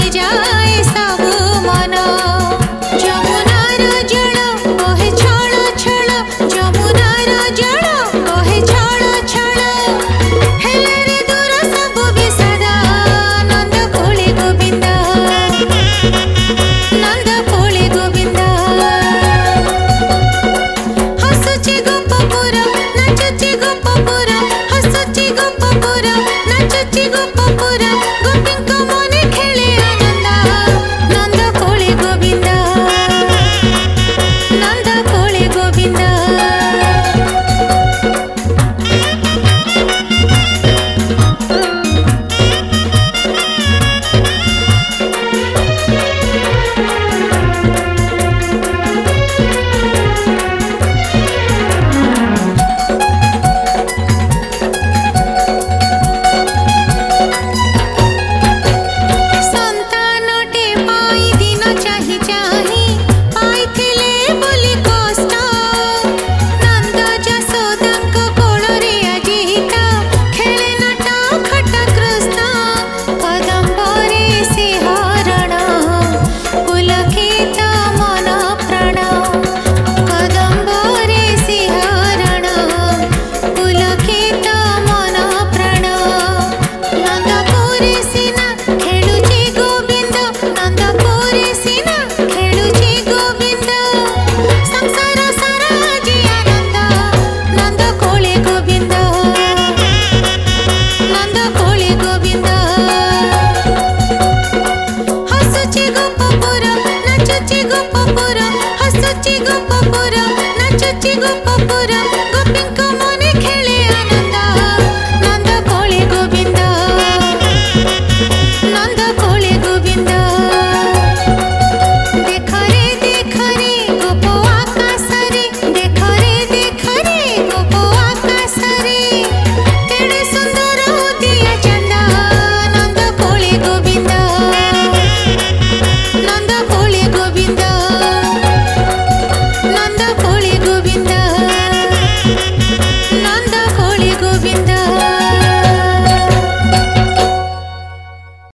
जाए सब मन जमुनार जल बहे छल छल जमुनार जल बहे छल छल हेले रे दूर सब विषाद नंद कोले गोविंद नंद कोले गोविंद हसुची गोपपुर नाचुची गोपपुर हसुची गोपपुर नाचुची गोपपुर गोपींक मने खेले आनंद नंद कोले गोविंद नंद कोले गोविंद संतानटे पाई दिन चाहि चाहि पाइथिले बोली कष्ट नंद जशोदांक कोଳରେ आजिता खेले नाट खट कृष्ण कदम्बरे सिंहरण पुलकित मन प्राण कदम्बरे सिंहरण पुलकित मन प्राण नंदपुरे सिना खेलुची गोविंद नंदपुरे सिना खेलुची गोविंद संसार सारा जी आनंद नंद कोले गोविंद नंद कोले गोविंद हसुची गोपपुर नाचुची गोपपुर हसुची गोपपुर नाचुची गोपपुर